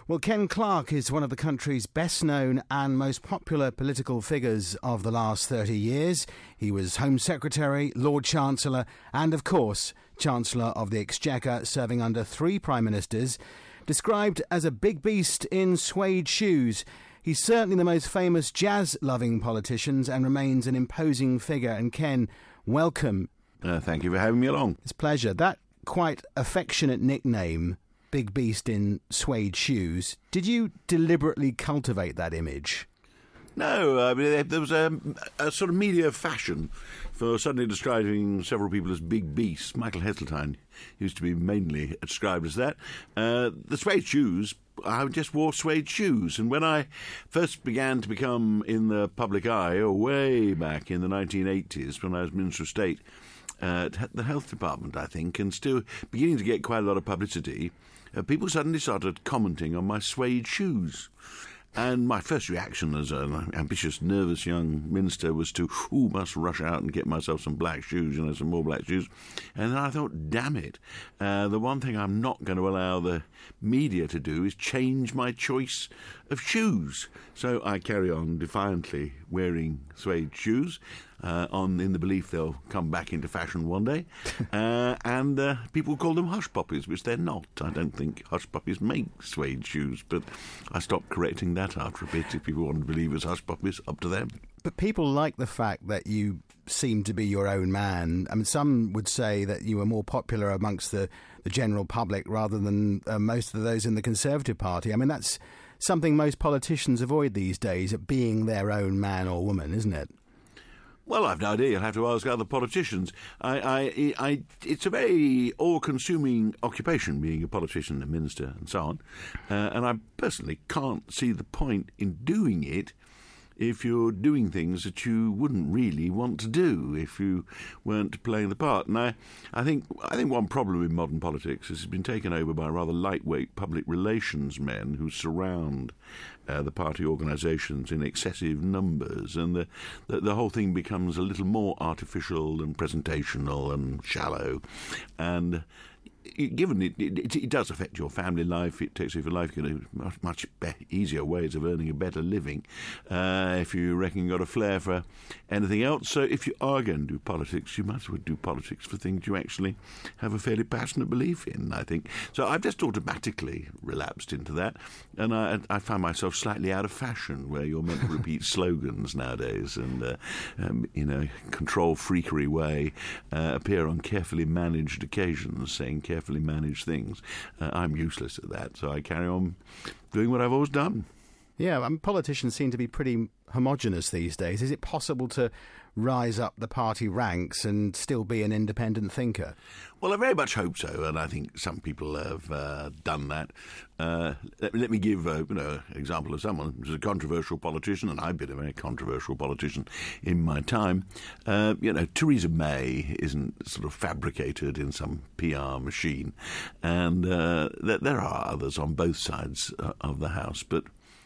Well, Ken Clarke is one of the country's best-known and most popular political figures of the last 30 years. He was Home Secretary, Lord Chancellor and, of course, Chancellor of the Exchequer, serving under 3 Prime Ministers. Described as a big beast in suede shoes, he's certainly the most famous jazz-loving politician and remains an imposing figure. And Ken, welcome. Thank you for having me along. It's a pleasure. That quite affectionate nickname, Big Beast in Suede Shoes, did you deliberately cultivate that image? No, there was a sort of media fashion for suddenly describing several people as big beasts. Michael Heseltine used to be mainly described as that. The suede shoes, I just wore suede shoes. And when I first began to become in the public eye, way back in the 1980s, when I was Minister of State, at the Health Department, I think, and still beginning to get quite a lot of publicity, people suddenly started commenting on my suede shoes. And my first reaction as an ambitious, nervous young minister was to, must rush out and get myself some black shoes, some more black shoes. And then I thought, damn it, the one thing I'm not going to allow the media to do is change my choice of shoes. So I carry on defiantly wearing suede shoes, in the belief they'll come back into fashion one day. And people call them hush puppies, which they're not. I don't think hush puppies make suede shoes, but I stopped correcting that after a bit. If people want to believe it's hush puppies, up to them. But people like the fact that you seem to be your own man. I mean, some would say that you were more popular amongst the general public rather than most of those in the Conservative Party. I mean, that's something most politicians avoid these days, being their own man or woman, isn't it? Well, I've no idea. You'll have to ask other politicians. It's a very all-consuming occupation, being a politician, a minister, and so on. And I personally can't see the point in doing it if you're doing things that you wouldn't really want to do if you weren't playing the part. And I think one problem in modern politics is it's been taken over by rather lightweight public relations men who surround the party organisations in excessive numbers, and the whole thing becomes a little more artificial and presentational and shallow. And given it does affect your family life, it takes over life. You know, much easier ways of earning a better living if you reckon you've got a flair for anything else. So if you are going to do politics, you might as well do politics for things you actually have a fairly passionate belief in, I think. So I've just automatically relapsed into that, and I find myself slightly out of fashion, where you're meant to repeat slogans nowadays and, in a control-freakery way, appear on carefully managed occasions saying carefully managed things. I'm useless at that, so I carry on doing what I've always done. Yeah, politicians seem to be pretty homogenous these days. Is it possible to rise up the party ranks and still be an independent thinker? Well, I very much hope so, and I think some people have done that. Let me give an example of someone who's a controversial politician, and I've been a very controversial politician in my time. Theresa May isn't sort of fabricated in some PR machine, and there are others on both sides of the house, but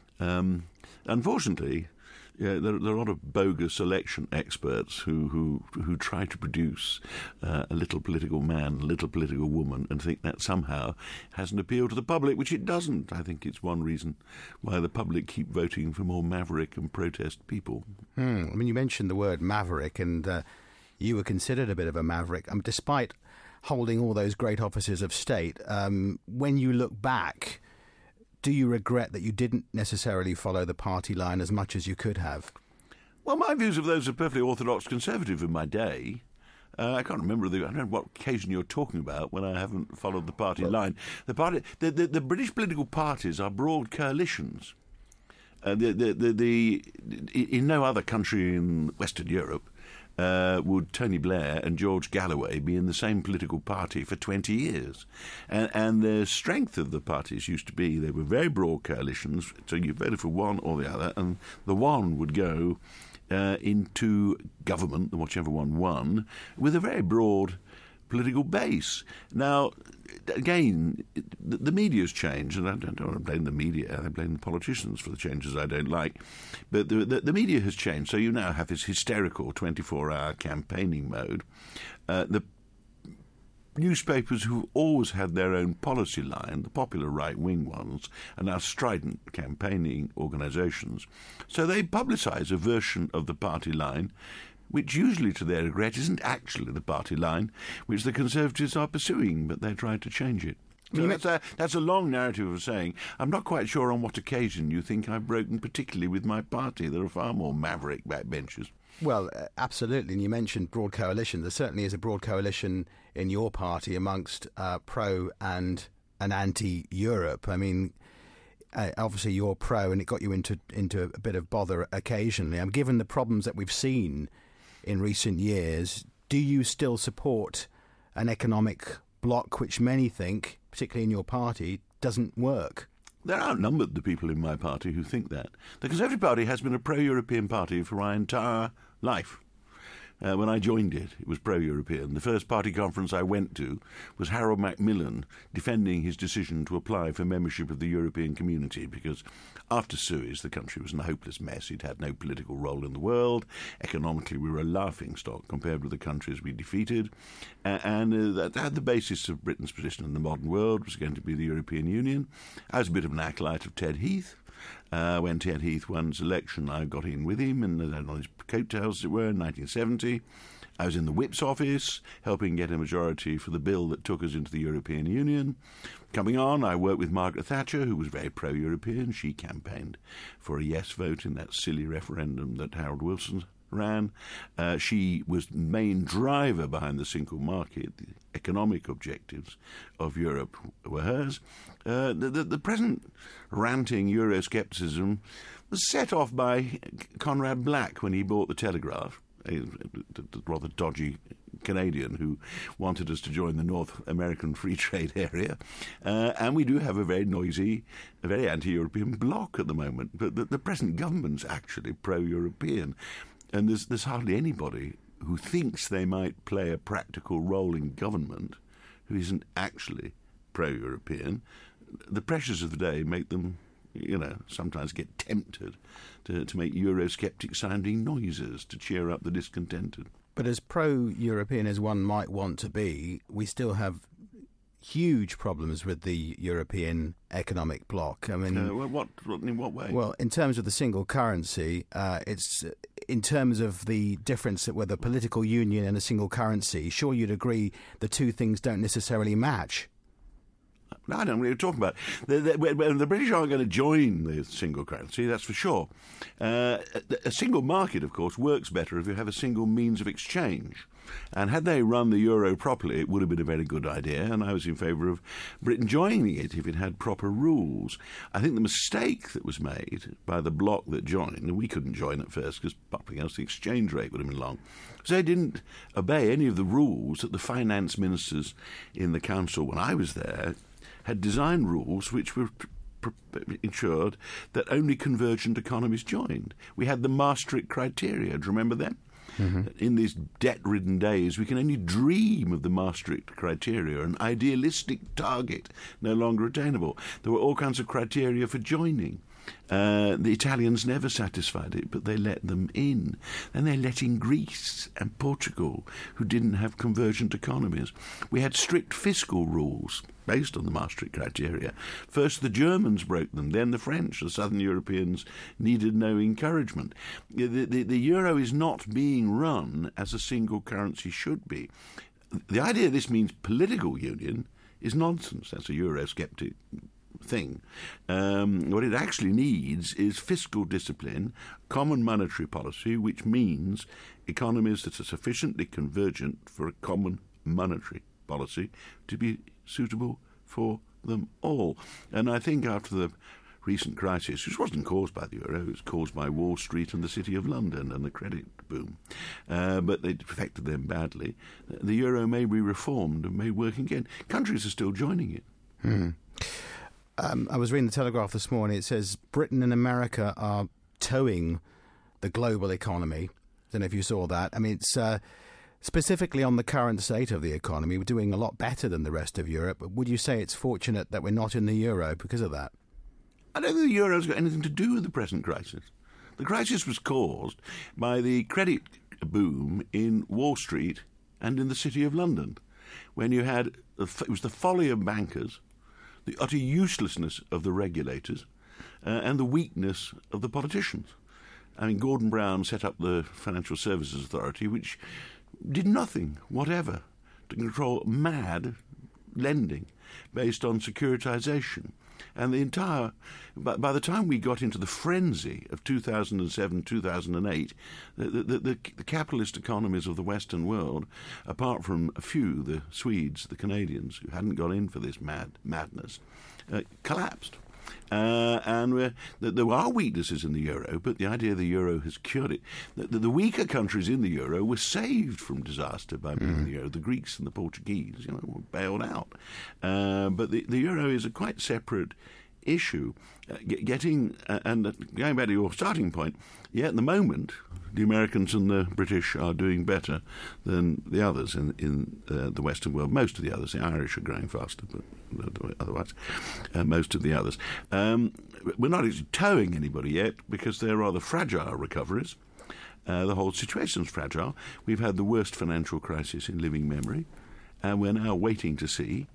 unfortunately, there are a lot of bogus election experts who try to produce a little political man, a little political woman, and think that somehow has an appeal to the public, which it doesn't. I think it's one reason why the public keep voting for more maverick and protest people. I mean, you mentioned the word maverick, and you were considered a bit of a maverick. Despite holding all those great offices of state, when you look back, do you regret that you didn't necessarily follow the party line as much as you could have? Well, my views of those are perfectly orthodox conservative in my day. I can't remember I don't know what occasion you're talking about when I haven't followed the party line. The British political parties are broad coalitions. In no other country in Western Europe would Tony Blair and George Galloway be in the same political party for 20 years. And the strength of the parties used to be they were very broad coalitions, so you voted for one or the other, and the one would go into government, whichever one won, with a very broad political base. Now, again, the media's changed, and I don't want to blame the media, I blame the politicians for the changes I don't like, but the media has changed, so you now have this hysterical 24-hour campaigning mode. The newspapers who've always had their own policy line, the popular right-wing ones, are now strident campaigning organisations. So they publicise a version of the party line which usually, to their regret, isn't actually the party line which the Conservatives are pursuing, but they're trying to change it. So that's a long narrative of saying, I'm not quite sure on what occasion you think I've broken particularly with my party. There are far more maverick backbenchers. Well, absolutely. And you mentioned broad coalition. There certainly is a broad coalition in your party amongst pro and anti-Europe. I mean, obviously you're pro, and it got you into a bit of bother occasionally. Given the problems that we've seen in recent years, do you still support an economic bloc which many think, particularly in your party, doesn't work? They're outnumbered, the people in my party who think that. The Conservative Party has been a pro-European party for my entire life. When I joined it, it was pro-European. The first party conference I went to was Harold Macmillan defending his decision to apply for membership of the European Community, because after Suez the country was in a hopeless mess. It had no political role in the world. Economically we were a laughingstock compared with the countries we defeated. And that had the basis of Britain's position in the modern world, was going to be the European Union. I was a bit of an acolyte of Ted Heath. When Ted Heath won his election, I got in with him and on his coattails, as it were, in 1970. I was in the Whip's office, helping get a majority for the bill that took us into the European Union. Coming on, I worked with Margaret Thatcher, who was very pro-European. She campaigned for a yes vote in that silly referendum that Harold Wilson ran. She was the main driver behind the single market. The economic objectives of Europe were hers. The present ranting Euroscepticism was set off by Conrad Black when he bought the Telegraph, a rather dodgy Canadian who wanted us to join the North American Free Trade Area. And we do have a very noisy, a very anti-European bloc at the moment. But the present government's actually pro-European. And there's hardly anybody who thinks they might play a practical role in government who isn't actually pro-European. The pressures of the day make them, sometimes get tempted to make Eurosceptic-sounding noises to cheer up the discontented. But as pro-European as one might want to be, we still have huge problems with the European economic bloc. I mean, in what way? Well, in terms of the single currency, it's in terms of the difference with a political union and a single currency. Sure, you'd agree the two things don't necessarily match. No, I don't know what you're talking about. The British aren't going to join the single currency, that's for sure. A single market, of course, works better if you have a single means of exchange. And had they run the euro properly, it would have been a very good idea, and I was in favour of Britain joining it if it had proper rules. I think the mistake that was made by the bloc that joined, and we couldn't join at first because bumping else the exchange rate would have been long, so they didn't obey any of the rules that the finance ministers in the council, when I was there, had designed rules which were ensured that only convergent economies joined. We had the Maastricht criteria. Do you remember them? Mm-hmm. In these debt-ridden days, we can only dream of the Maastricht criteria, an idealistic target no longer attainable. There were all kinds of criteria for joining. The Italians never satisfied it, but they let them in. Then they let in Greece and Portugal, who didn't have convergent economies. We had strict fiscal rules based on the Maastricht criteria. First the Germans broke them, then the French. The Southern Europeans needed no encouragement. The euro is not being run as a single currency should be. The idea this means political union is nonsense. That's a Eurosceptic thing. What it actually needs is fiscal discipline, common monetary policy, which means economies that are sufficiently convergent for a common monetary policy to be suitable for them all. And I think after the recent crisis, which wasn't caused by the euro, it was caused by Wall Street and the City of London and the credit boom, but it affected them badly, the euro may be reformed and may work again. Countries are still joining it. I was reading the Telegraph this morning. It says Britain and America are towing the global economy. I don't know if you saw that. I mean, it's specifically on the current state of the economy. We're doing a lot better than the rest of Europe. But would you say it's fortunate that we're not in the euro because of that? I don't think the euro's got anything to do with the present crisis. The crisis was caused by the credit boom in Wall Street and in the City of London. when you had, it was the folly of bankers, the utter uselessness of the regulators, and the weakness of the politicians. I mean, Gordon Brown set up the Financial Services Authority, which did nothing whatever to control mad lending based on securitization. And by the time we got into the frenzy of 2007, 2008, the capitalist economies of the Western world, apart from a few, the Swedes, the Canadians, who hadn't gone in for this madness, collapsed. And there are weaknesses in the euro, but the idea the euro has cured it. The weaker countries in the euro were saved from disaster by being in the euro. The Greeks and the Portuguese, were bailed out. But the euro is a quite separate issue. And going back to your starting point, at the moment, the Americans and the British are doing better than the others in the Western world. Most of the others, the Irish are growing faster, but otherwise, most of the others. We're not towing anybody yet because they're rather fragile recoveries. The whole situation's fragile. We've had the worst financial crisis in living memory, and we're now waiting to see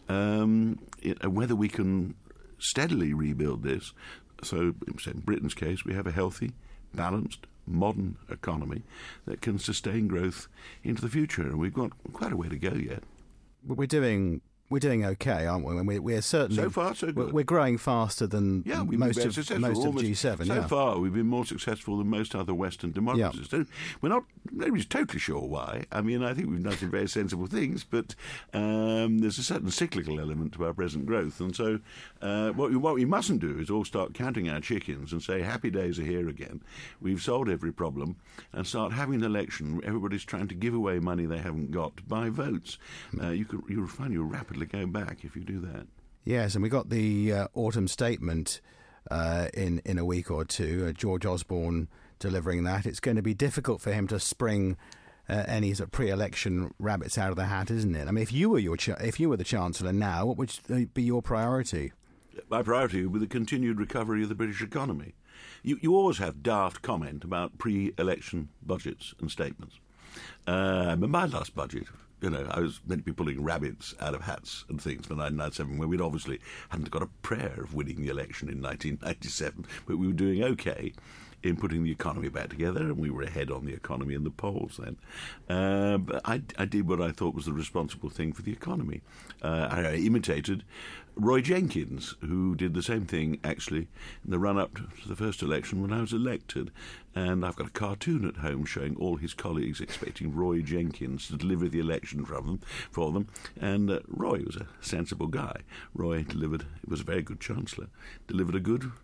whether we can steadily rebuild this. So, in Britain's case, we have a healthy, balanced, modern economy that can sustain growth into the future, and we've got quite a way to go yet. But we're doing okay, aren't we? We're certainly so far so good. We're growing faster than most of G7. So far, we've been more successful than most other Western democracies. Yeah. Nobody's totally sure why. I mean, I think we've done some very sensible things, but there's a certain cyclical element to our present growth, and so what we mustn't do is all start counting our chickens and say happy days are here again. We've solved every problem, and start having an election. Everybody's trying to give away money they haven't got to buy votes. You'll find you'll rapidly go back if you do that. Yes, and we got the autumn statement in a week or two. George Osborne delivering that. It's going to be difficult for him to spring any sort of pre-election rabbits out of the hat, isn't it? I mean, if you were the Chancellor now, what would be your priority? My priority would be the continued recovery of the British economy. You always have daft comment about pre-election budgets and statements. But my last budget, I was meant to be pulling rabbits out of hats and things for 1997, when we'd obviously hadn't got a prayer of winning the election in 1997, but we were doing okay in putting the economy back together, and we were ahead on the economy in the polls then. But I did what I thought was the responsible thing for the economy. I imitated Roy Jenkins, who did the same thing, actually, in the run-up to the first election when I was elected. And I've got a cartoon at home showing all his colleagues expecting Roy Jenkins to deliver the election for them. And Roy was a sensible guy. Roy was a very good Chancellor, delivered a good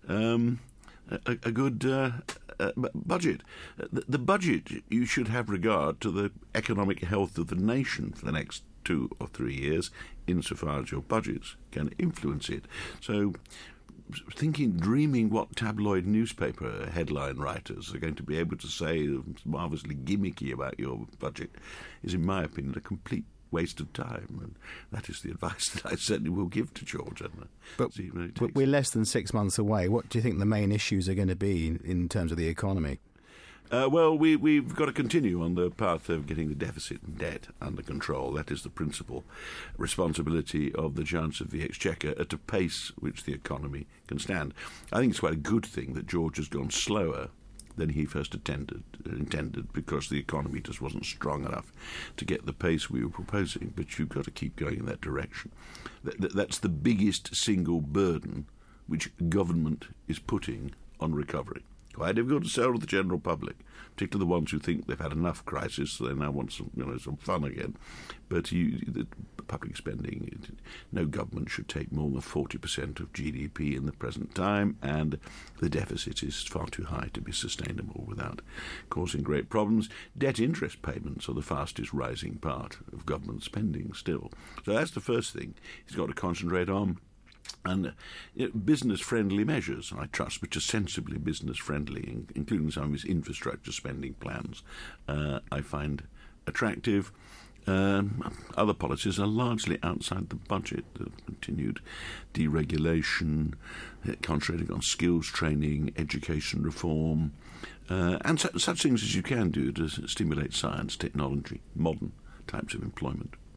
budget. The budget, you should have regard to the economic health of the nation for the next 2 or 3 years, insofar as your budgets can influence it. So dreaming what tabloid newspaper headline writers are going to be able to say marvellously gimmicky about your budget is, in my opinion, a complete waste of time, and that is the advice that I certainly will give to George. But we're less than 6 months away. What do you think the main issues are going to be in terms of the economy? Well, we've got to continue on the path of getting the deficit and debt under control. That is the principal responsibility of the Chancellor of the Exchequer at a pace which the economy can stand. I think it's quite a good thing that George has gone slower than he first intended, because the economy just wasn't strong enough to get the pace we were proposing. But you've got to keep going in that direction. That's the biggest single burden which government is putting on recovery. Quite difficult to sell to the general public, particularly the ones who think they've had enough crisis, so they now want some fun again. But the public spending, no government should take more than 40% of GDP in the present time, and the deficit is far too high to be sustainable without causing great problems. Debt interest payments are the fastest rising part of government spending still. So that's the first thing he's got to concentrate on. And business-friendly measures, I trust, which are sensibly business-friendly, including some of his infrastructure spending plans, I find attractive. Other policies are largely outside the budget. The continued deregulation, concentrating on skills training, education reform, and such things as you can do to stimulate science, technology, modern types of employment.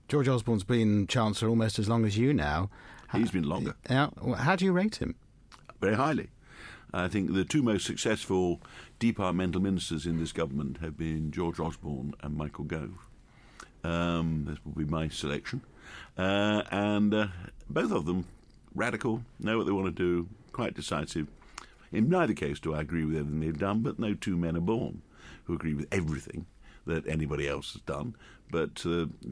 George Osborne's been Chancellor almost as long as you now. He's been longer. How do you rate him? Very highly. I think the two most successful departmental ministers in this government have been George Osborne and Michael Gove. This will be my selection. And both of them radical, know what they want to do, quite decisive. In neither case do I agree with everything they've done, but no two men are born who agree with everything that anybody else has done. But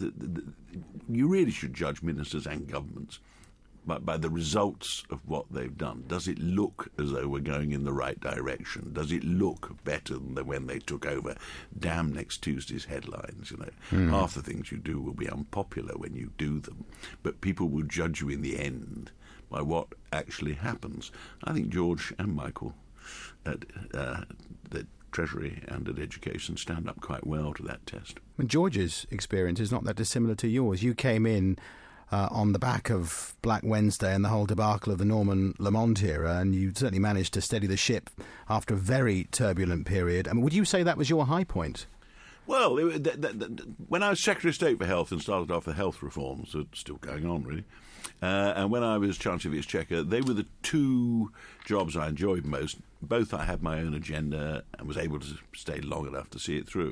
you really should judge ministers and governments by the results of what they've done. Does it look as though we're going in the right direction? Does it look better than when they took over? Damn next Tuesday's headlines, Half the things you do will be unpopular when you do them, but people will judge you in the end by what actually happens. I think George and Michael at the Treasury and at Education stand up quite well to that test. And George's experience is not that dissimilar to yours. You came in on the back of Black Wednesday and the whole debacle of the Norman Lamont era, and you certainly managed to steady the ship after a very turbulent period. I mean, would you say that was your high point? Well, when I was Secretary of State for Health and started off the health reforms, it's still going on, really, and when I was Chancellor of the Exchequer, they were the two jobs I enjoyed most. Both I had my own agenda and was able to stay long enough to see it through.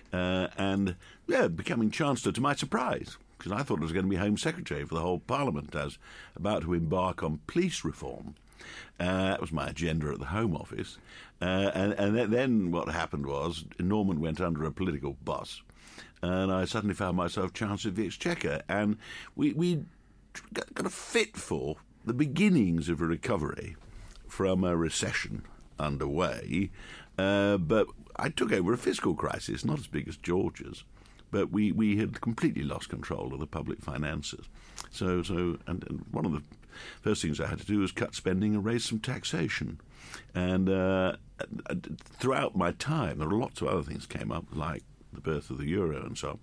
Becoming Chancellor, to my surprise, because I thought I was going to be Home Secretary for the whole Parliament. I was about to embark on police reform. That was my agenda at the Home Office. And then what happened was Norman went under a political bus, and I suddenly found myself Chancellor of the Exchequer. And we got a fit for the beginnings of a recovery from a recession underway. But I took over a fiscal crisis, not as big as George's. But we had completely lost control of the public finances. So one of the first things I had to do was cut spending and raise some taxation. And throughout my time, there were lots of other things came up, like the birth of the euro and so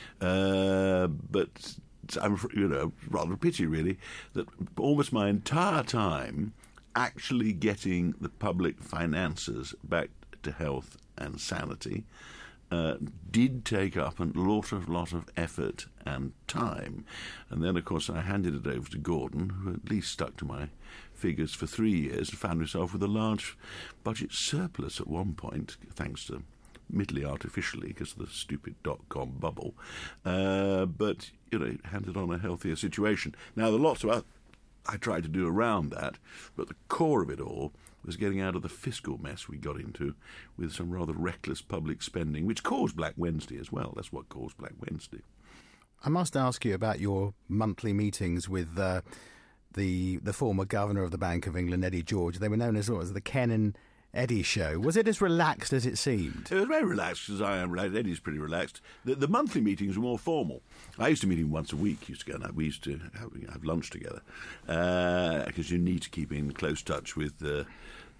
on. But I'm, rather a pity, really, that almost my entire time actually getting the public finances back to health and sanity did take up a lot of effort and time. And then, of course, I handed it over to Gordon, who at least stuck to my figures for 3 years and found himself with a large budget surplus at one point, thanks to, admittedly artificially, because of the stupid dot-com bubble, but, handed on a healthier situation. Now, there are lots of I tried to do around that, but the core of it all was getting out of the fiscal mess we got into with some rather reckless public spending, which caused Black Wednesday as well. That's what caused Black Wednesday. I must ask you about your monthly meetings with the former governor of the Bank of England, Eddie George. They were known as the Ken and Eddie show. Was it as relaxed as it seemed? It was very relaxed, as I am relaxed. Eddie's pretty relaxed. The monthly meetings were more formal. I used to meet him once a week. We used to have lunch together because you need to keep in close touch with the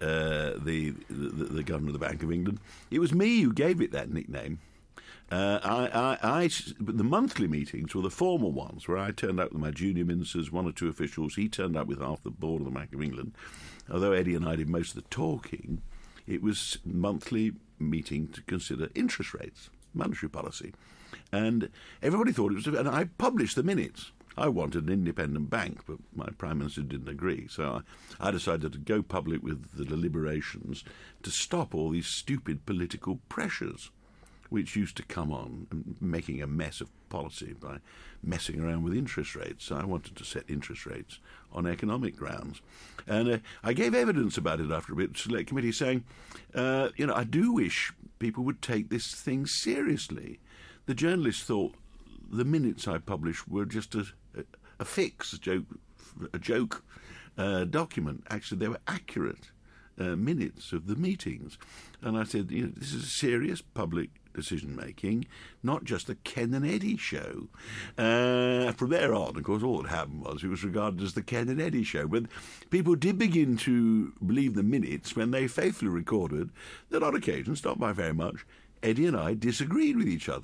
governor of the Bank of England. It was me who gave it that nickname. But the monthly meetings were the formal ones, where I turned up with my junior ministers, one or two officials. He turned up with half the board of the Bank of England. Although Eddie and I did most of the talking, it was monthly meeting to consider interest rates, monetary policy. And everybody thought it was... And I published the minutes. I wanted an independent bank, but my Prime Minister didn't agree. So I decided to go public with the deliberations to stop all these stupid political pressures which used to come on, making a mess of policy by messing around with interest rates. So I wanted to set interest rates on economic grounds. And I gave evidence about it after a bit to the Select Committee saying, I do wish people would take this thing seriously. The journalists thought the minutes I published were just a fix, a joke document. Actually, they were accurate minutes of the meetings. And I said, this is serious public decision-making, not just the Ken and Eddie show. From there on, of course, all that happened was it was regarded as the Ken and Eddie show. But people did begin to believe the minutes when they faithfully recorded that on occasion, not by very much, Eddie and I disagreed with each other.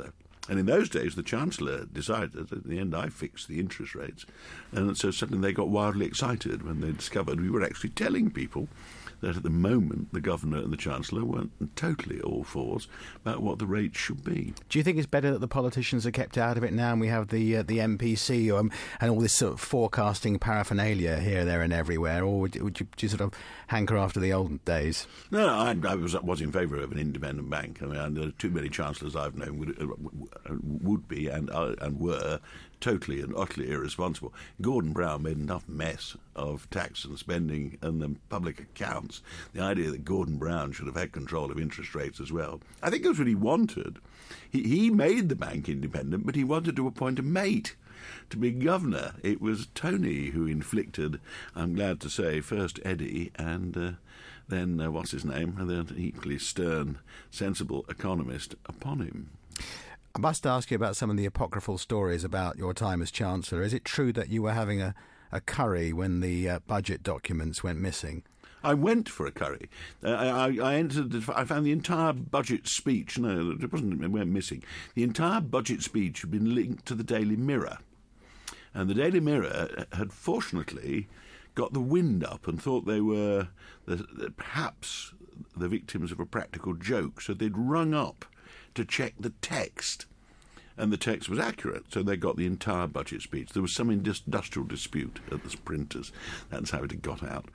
And in those days, the Chancellor decided that in the end I fixed the interest rates. And so suddenly they got wildly excited when they discovered we were actually telling people that at the moment the Governor and the Chancellor weren't totally all fours about what the rates should be. Do you think it's better that the politicians are kept out of it now and we have the MPC and all this sort of forecasting paraphernalia here, there and everywhere? Or would you sort of hanker after the old days? No, I was in favour of an independent bank. I mean, there are too many chancellors I've known would be and were totally and utterly irresponsible. Gordon Brown made enough mess of tax and spending and the public accounts. The idea that Gordon Brown should have had control of interest rates as well. I think that's what he wanted. He made the bank independent, but he wanted to appoint a mate to be governor. It was Tony who inflicted, I'm glad to say, first Eddie and then, what's his name, and then equally stern, sensible economist upon him. I must ask you about some of the apocryphal stories about your time as Chancellor. Is it true that you were having a curry when the budget documents went missing? I went for a curry. I found the entire budget speech. No, it went missing. The entire budget speech had been linked to the Daily Mirror, and the Daily Mirror had fortunately got the wind up and thought they were perhaps the victims of a practical joke, so they'd rung up to check the text. And the text was accurate, so they got the entire budget speech. There was some industrial dispute at the printers. That's how it had got out.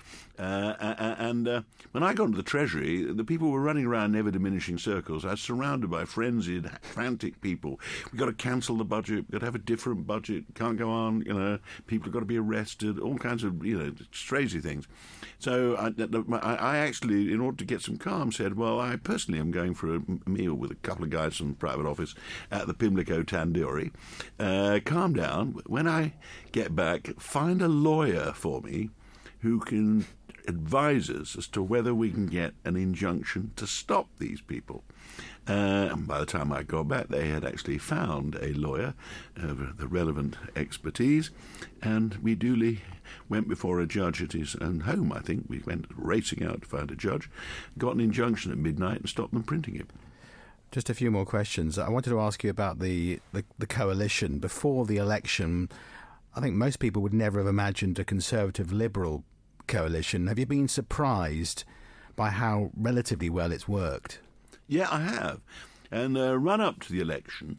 And when I got into the Treasury, the people were running around in ever-diminishing circles. I was surrounded by frenzied, frantic people. We've got to cancel the budget. We've got to have a different budget. Can't go on. People have got to be arrested. All kinds of crazy things. So I actually, in order to get some calm, said, well, I personally am going for a meal with a couple of guys from the private office at the Pimlico Tandoori. Calm down. When I get back, find a lawyer for me who can advise us as to whether we can get an injunction to stop these people. And by the time I got back, they had actually found a lawyer of the relevant expertise, and we duly went before a judge at his own home, I think. We went racing out to find a judge, got an injunction at midnight and stopped them printing it. Just a few more questions. I wanted to ask you about the coalition. Before the election, I think most people would never have imagined a Conservative-Liberal coalition. Have you been surprised by how relatively well it's worked? Yeah, I have. And run up to the election,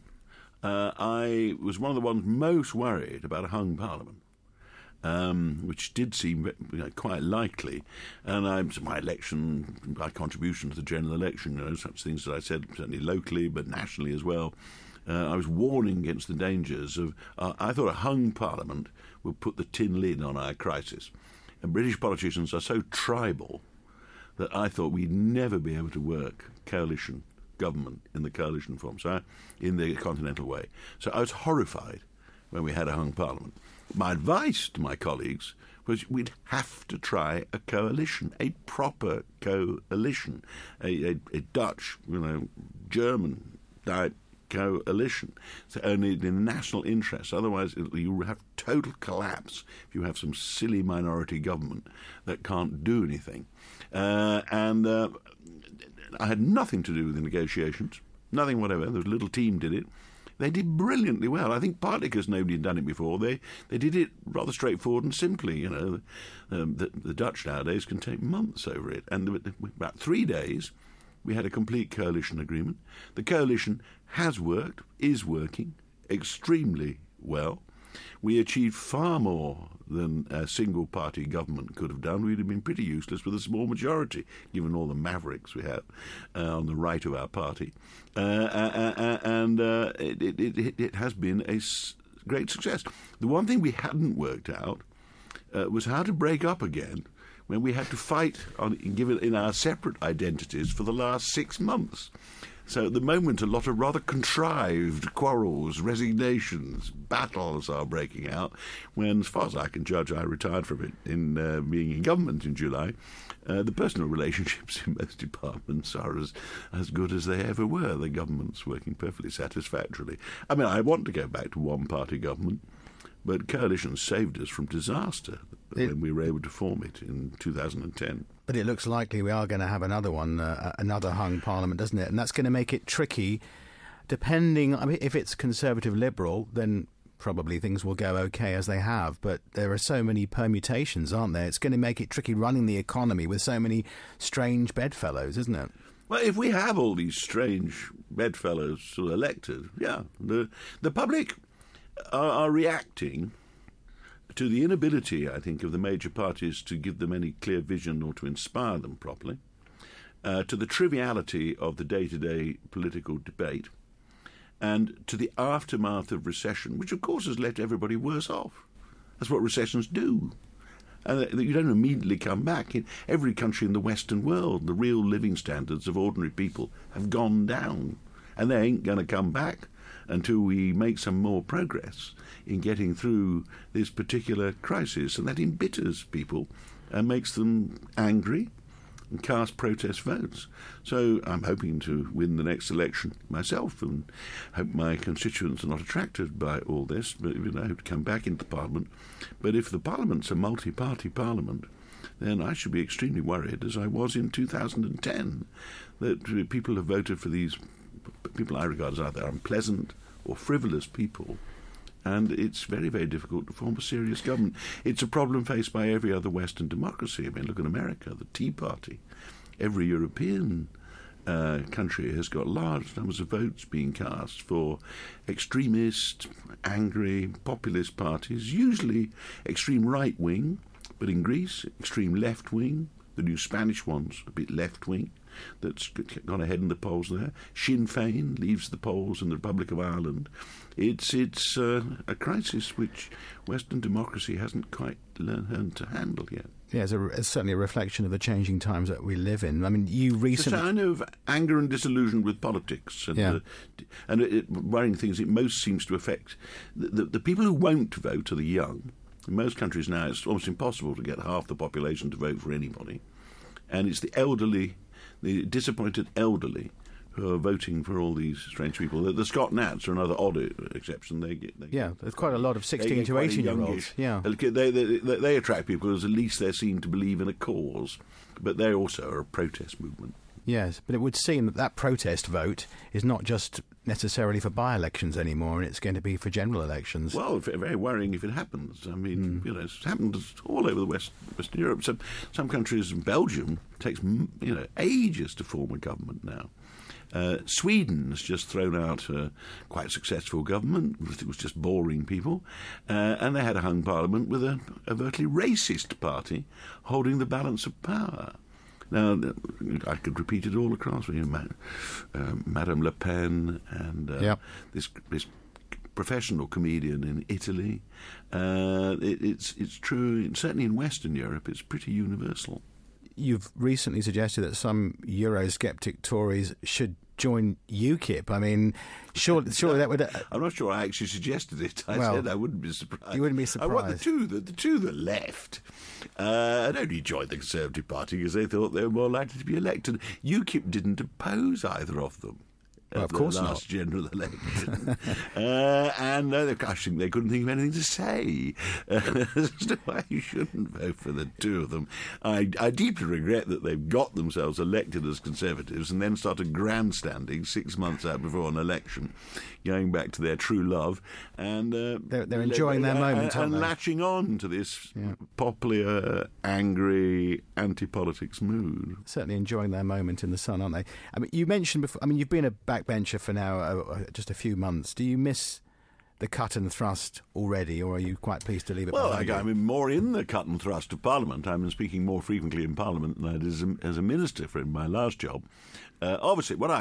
I was one of the ones most worried about a hung parliament, which did seem quite likely. And my contribution to the general election, such things that I said, certainly locally, but nationally as well, I was warning against the dangers of... I thought a hung parliament would put the tin lid on our crisis. And British politicians are so tribal that I thought we'd never be able to work coalition government in the coalition form, so in the continental way. So I was horrified when we had a hung parliament. My advice to my colleagues was we'd have to try a coalition, a proper coalition, a Dutch, German type coalition. So only in the national interest. Otherwise, you have total collapse if you have some silly minority government that can't do anything. And I had nothing to do with the negotiations, nothing whatever. The little team did it. They did brilliantly well. I think partly because nobody had done it before. They did it rather straightforward and simply. The Dutch nowadays can take months over it. And about 3 days, we had a complete coalition agreement. The coalition has worked, is working extremely well. We achieved far more than a single-party government could have done. We'd have been pretty useless with a small majority, given all the mavericks we have on the right of our party. It has been a great success. The one thing we hadn't worked out was how to break up again when we had to fight in our separate identities for the last 6 months. So at the moment, a lot of rather contrived quarrels, resignations, battles are breaking out, when, as far as I can judge, I retired from it in being in government in July. The personal relationships in most departments are as good as they ever were. The government's working perfectly satisfactorily. I mean, I want to go back to one-party government, but coalition saved us from disaster when we were able to form it in 2010. But it looks likely we are going to have another one, another hung parliament, doesn't it? And that's going to make it tricky depending, I mean, if it's Conservative Liberal, then probably things will go okay as they have. But there are so many permutations, aren't there? It's going to make it tricky running the economy with so many strange bedfellows, isn't it? Well, if we have all these strange bedfellows elected, yeah, the public are reacting to the inability, I think, of the major parties to give them any clear vision or to inspire them properly, to the triviality of the day-to-day political debate, and to the aftermath of recession, which, of course, has left everybody worse off. That's what recessions do. And you don't immediately come back. In every country in the Western world, the real living standards of ordinary people have gone down, and they ain't going to come back until we make some more progress in getting through this particular crisis. And that embitters people and makes them angry and cast protest votes. So I'm hoping to win the next election myself, and hope my constituents are not attracted by all this, but I hope to come back into Parliament. But if the Parliament's a multi-party Parliament, then I should be extremely worried, as I was in 2010, that people have voted for these people I regard as either unpleasant or frivolous people, and it's very, very difficult to form a serious government. It's a problem faced by every other Western democracy. I mean, look at America, the Tea Party. Every European country has got large numbers of votes being cast for extremist, angry, populist parties, usually extreme right-wing, but in Greece, extreme left-wing. The new Spanish one's a bit left-wing. That's gone ahead in the polls there. Sinn Féin leaves the polls in the Republic of Ireland. It's a crisis which Western democracy hasn't quite learned to handle yet. Yeah, it's certainly a reflection of the changing times that we live in. I mean, you recently... It's a sign of anger and disillusion with politics. And, worrying things, it most seems to affect... The people who won't vote are the young. In most countries now, it's almost impossible to get half the population to vote for anybody. And it's the elderly, the disappointed elderly, who are voting for all these strange people. The Scott Nats are another odd exception. There's quite a lot of 16 to 18-year-olds. Yeah, they attract people because at least they're seen to believe in a cause, but they also are a protest movement. Yes, but it would seem that protest vote is not just necessarily for by-elections anymore, and it's going to be for general elections. Well, very worrying if it happens. I mean, it's happened all over the Western Europe. Some countries, Belgium, takes ages to form a government now. Sweden has just thrown out a quite successful government. It was just boring people. And they had a hung parliament with a overtly racist party holding the balance of power. Now, I could repeat it all across. Madame Le Pen and this professional comedian in Italy. It's true, certainly in Western Europe, it's pretty universal. You've recently suggested that some Eurosceptic Tories should join UKIP. I mean, surely that would... I'm not sure I actually suggested it. I said I wouldn't be surprised. You wouldn't be surprised. I want the two that left had only joined the Conservative Party because they thought they were more likely to be elected. UKIP didn't oppose either of them. Well, of course the last general election. And I think they couldn't think of anything to say as to why you shouldn't vote for the two of them. I deeply regret that they've got themselves elected as Conservatives and then started grandstanding 6 months out before an election, going back to their true love. And they're enjoying their moment, aren't they? And latching on to this popular, angry, anti-politics mood. Certainly enjoying their moment in the sun, aren't they? I mean, you mentioned before, you've been a backbencher for now just a few months. Do you miss the cut and thrust already, or are you quite pleased to leave it behind you? I'm more in the cut and thrust of Parliament. I'm speaking more frequently in Parliament than I did as a minister for my last job. Obviously, what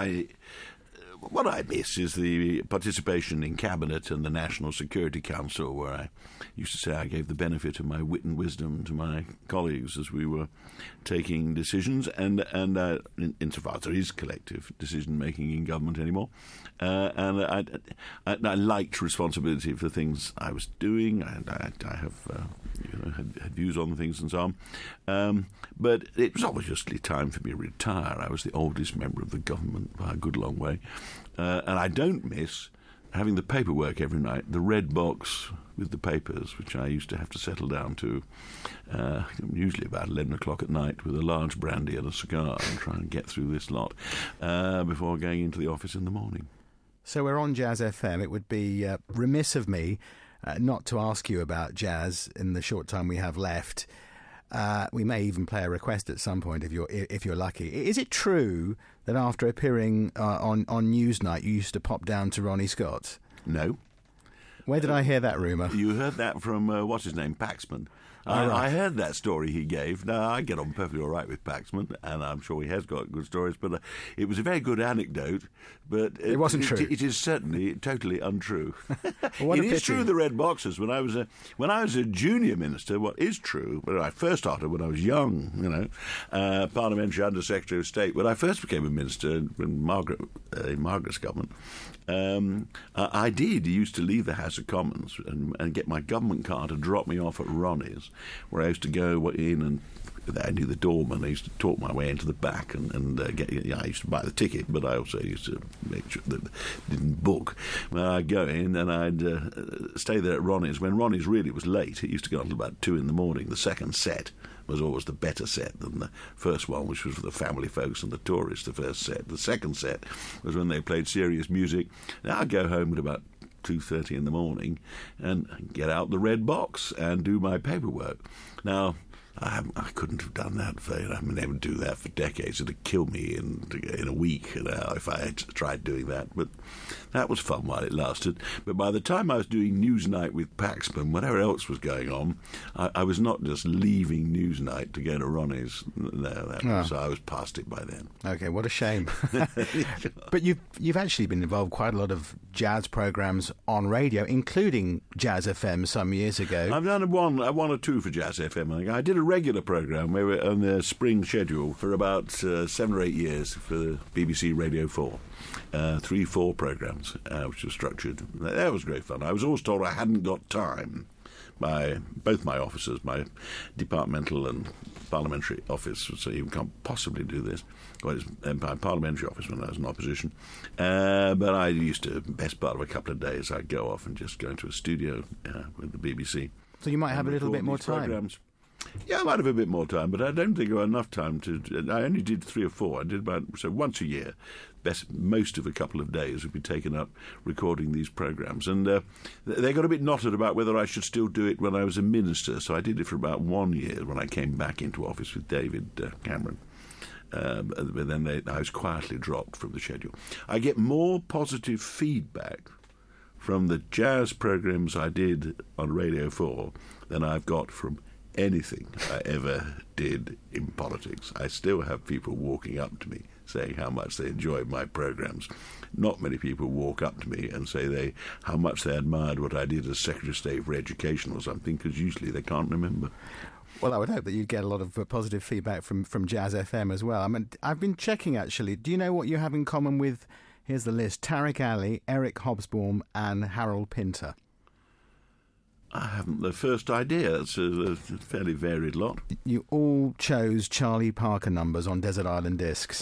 I miss is the participation in Cabinet and the National Security Council, where I used to say I gave the benefit of my wit and wisdom to my colleagues as we were taking decisions, and insofar as there is collective decision-making in government anymore. And I liked responsibility for things I was doing. I have had views on things and so on. But it was obviously time for me to retire. I was the oldest member of the government by a good long way. And I don't miss having the paperwork every night, the red box with the papers, which I used to have to settle down to, usually about 11 o'clock at night, with a large brandy and a cigar and try and get through this lot before going into the office in the morning. So we're on Jazz FM. It would be remiss of me not to ask you about jazz in the short time we have left. We may even play a request at some point if you're lucky. Is it true that after appearing on Newsnight you used to pop down to Ronnie Scott's? No. Where did I hear that rumour? You heard that from, what's his name, Paxman. Right. I heard that story he gave. Now, I get on perfectly all right with Paxman, and I'm sure he has got good stories, but it was a very good anecdote, but it wasn't true. It is certainly totally untrue. Well, it is true, the red boxes. When I was a junior minister, what is true, when I first started when I was young, parliamentary Under-Secretary of State, when I first became a minister in Margaret's government, I used to leave the House of Commons and get my government car to drop me off at Ronnie's, where I used to go in and I knew the doorman. I used to talk my way into the back and get. I used to buy the ticket, but I also used to make sure that I didn't book. Well, I'd go in and I'd stay there at Ronnie's. When Ronnie's really was late, it used to go until about 2 a.m. The second set was always the better set than the first one, which was for the family folks and the tourists, the first set. The second set was when they played serious music. Now I'd go home at about 2:30 in the morning and get out the red box and do my paperwork. Now, I couldn't have done that. I've been able to do that for decades. It'd kill me in a week if I had tried doing that. But that was fun while it lasted. But by the time I was doing Newsnight with Paxman, whatever else was going on, I was not just leaving Newsnight to go to Ronnie's. No, so I was past it by then. Okay, what a shame. But you've actually been involved quite a lot of jazz programmes on radio, including Jazz FM some years ago. I've done one or two for Jazz FM. I think I did a regular programme. We were on the spring schedule for about 7 or 8 years for BBC Radio 4. 3-4 programmes, which were structured. That was great fun. I was always told I hadn't got time by both my officers, my departmental and parliamentary office, so you can't possibly do this. Well, it was my parliamentary office when I was in opposition. But I used to, best part of a couple of days, I'd go off and just go into a studio with the BBC. So you might have a little bit more time. Programs. Yeah, I might have a bit more time, but I don't think I got enough time to. I only did 3 or 4. I did so once a year. Most of a couple of days would be taken up recording these programmes, and they got a bit knotted about whether I should still do it when I was a minister. So I did it for about 1 year when I came back into office with David Cameron. But then I was quietly dropped from the schedule. I get more positive feedback from the jazz programmes I did on Radio 4 than I've got from anything I ever did in politics. I still have people walking up to me saying how much they enjoyed my programmes. Not many people walk up to me and say how much they admired what I did as Secretary of State for Education or something, because usually they can't remember. Well, I would hope that you'd get a lot of positive feedback from Jazz FM as well. I mean, I've been checking, actually. Do you know what you have in common with, here's the list, Tariq Ali, Eric Hobsbawm and Harold Pinter? I haven't the first idea. It's a fairly varied lot. You all chose Charlie Parker numbers on Desert Island Discs.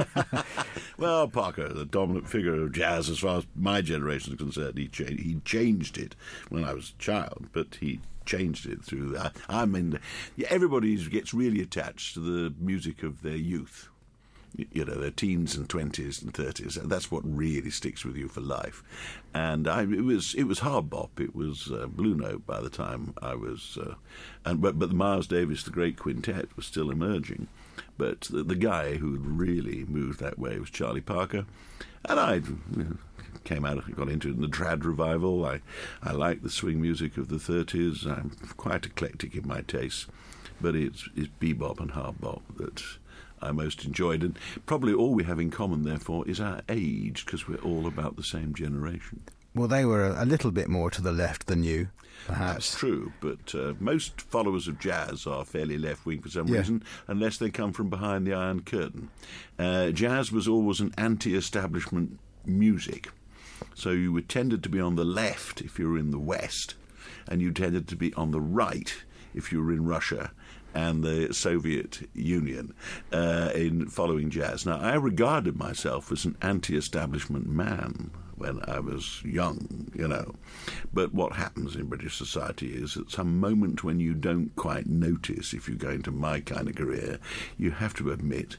Well, Parker, the dominant figure of jazz as far as my generation is concerned, he changed it when I was a child, but he changed it through that. I mean, everybody gets really attached to the music of their youth. You know, their teens and 20s and 30s. That's what really sticks with you for life. And it was hard bop. It was Blue Note by the time I was... but the Miles Davis, the Great Quintet, was still emerging. But the guy who really moved that way was Charlie Parker. And I came out, got into it in the trad revival. I like the swing music of the 30s. I'm quite eclectic in my tastes. But it's bebop and hard bop that I most enjoyed, and probably all we have in common, therefore, is our age, because we're all about the same generation. Well, they were a little bit more to the left than you, perhaps. That's true, but most followers of jazz are fairly left-wing for some reason, unless they come from behind the Iron Curtain. Jazz was always an anti-establishment music, so you tended to be on the left if you were in the West, and you tended to be on the right if you were in Russia and the Soviet Union in following jazz. Now, I regarded myself as an anti-establishment man when I was young, you know. But what happens in British society is at some moment when you don't quite notice, if you're going to my kind of career, you have to admit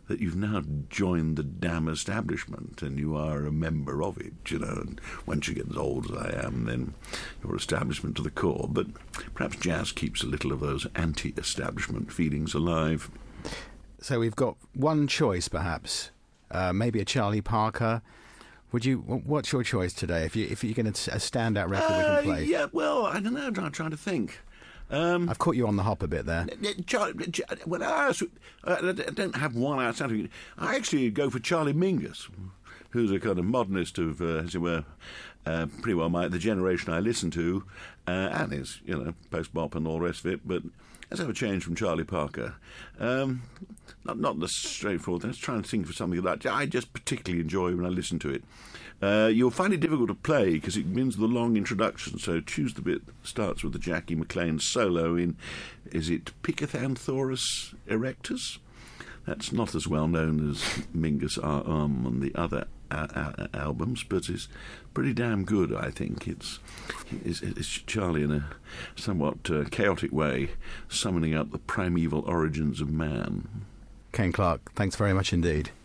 that you've now joined the damn establishment and you are a member of it, and once you get as old as I am, then you're establishment to the core. But perhaps jazz keeps a little of those anti-establishment feelings alive. So we've got one choice, perhaps, maybe a Charlie Parker. What's your choice today? If you're going to a standout record we can play? Yeah, well, I don't know. I'm trying to think. I've caught you on the hop a bit there. Well, I don't have one outstanding. I actually go for Charlie Mingus, who's a kind of modernist of, as it were, pretty well the generation I listen to, and is, post-bop and all the rest of it. But let's have a change from Charlie Parker. Not the straightforward. Let's try and think of something that I just particularly enjoy when I listen to it. You'll find it difficult to play because it begins with a long introduction, so choose the bit that starts with the Jackie McLean solo in, is it Picathanthorus erectus? That's not as well known as Mingus on the other albums, but it's pretty damn good, I think. It's Charlie in a somewhat chaotic way summoning up the primeval origins of man. Ken Clarke, thanks very much indeed.